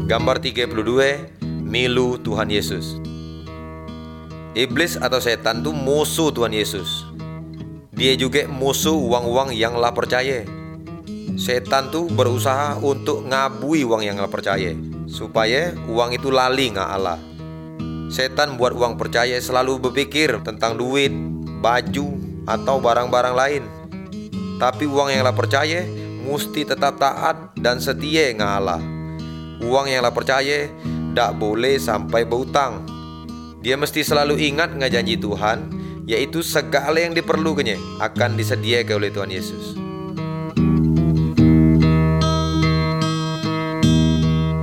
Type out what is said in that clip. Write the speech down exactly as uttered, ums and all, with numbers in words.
Gambar tiga puluh dua, milu Tuhan Yesus. Iblis atau setan itu musuh Tuhan Yesus. Dia juga musuh uang-uang yang lah percaya. Setan tuh berusaha untuk ngabui uang yang lah percaya, supaya uang itu lali nggak Allah. Setan buat uang percaya selalu berpikir tentang duit, baju, atau barang-barang lain. Tapi uang yang lah percaya mesti tetap taat dan setia nggak Allah. Uang yang lah percaya tak boleh sampai berhutang. Dia mesti selalu ingat nggak janji Tuhan, yaitu segala yang diperlukannya akan disediakan oleh Tuhan Yesus.